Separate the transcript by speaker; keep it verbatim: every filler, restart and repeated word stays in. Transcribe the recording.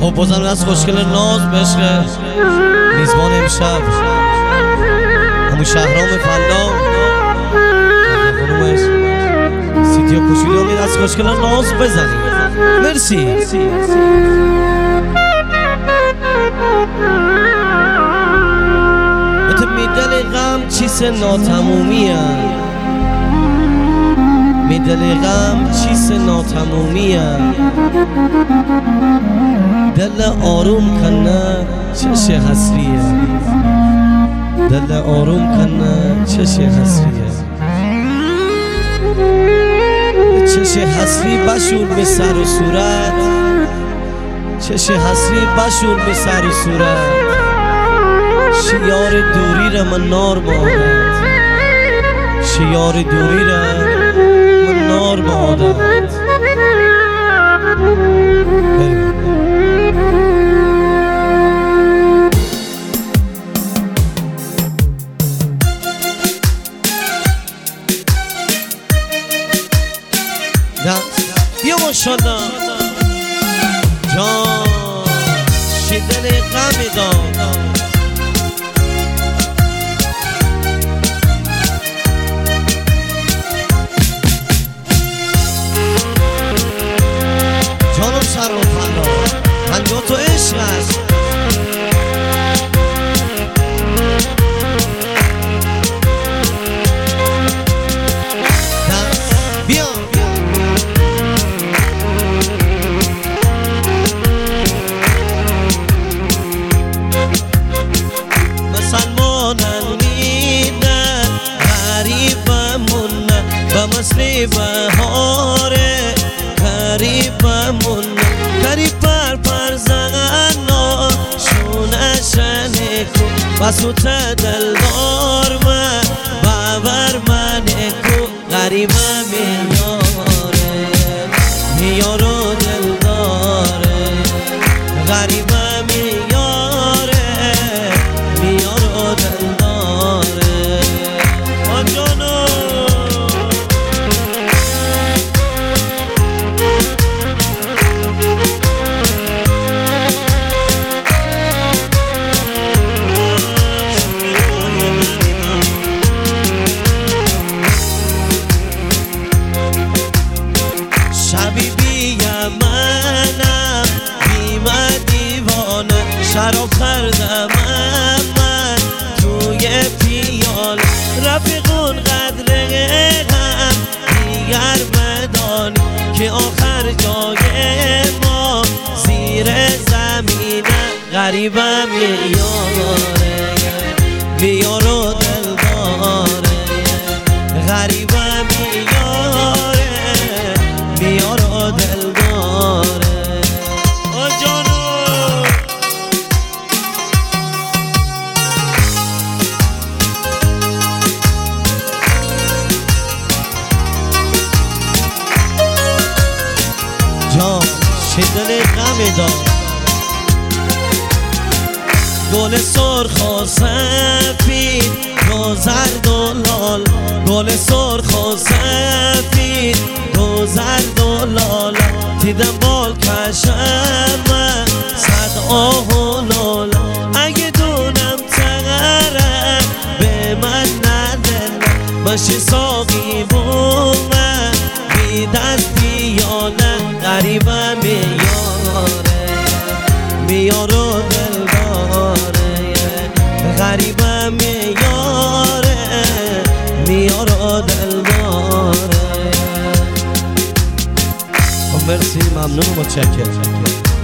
Speaker 1: خب بازم از خوشگل ناز بشقه میزبان امشب همون شهرام فلا خانومش سیتیا کوچولو مید از خوشگل ناز بزنی. مرسی. بته میدل غم چیز ناتمومیه، میدل غم چیز ناتمومیه، دل آروم کنه چش حسریه، دل آروم کنه چش حسریه، چش حسری بشور به سر و صورت، چش حسری بشور به سر و صورت، شیار دوری را من نار بادت، شیار دوری را من نار بادت. بیا ماشالله جان شدن غم داد جانم سر و فلا پنجاه تو عشق است. بیا مثل بهاره قریبمون قریب پر پر زغنا شونه شنه کو بسوت دلدار من باور منه کو قریبم میاره میارو دلداره قریبم میاره میارو دلداره آجانو شراب خردم من توی پیال رفیقون قدر هم دیگر بدانی که آخر جای ما زیر زمینه غریبم میاره میارو دلداره غریبم میاره میارو دلداره. جان شدن غم داد گل سرخ و سفید دو زرد و لال، گل سرخ و سفید دو زرد و لال، دیدم بال کشم من صد آه و لال، اگه دونم تغره به من ندن باشی ساقی بومن بی دست بیانه غریبم میاره میارو دلداره غریبم میاره میارو دلداره. مرسی ممنون متشکرم.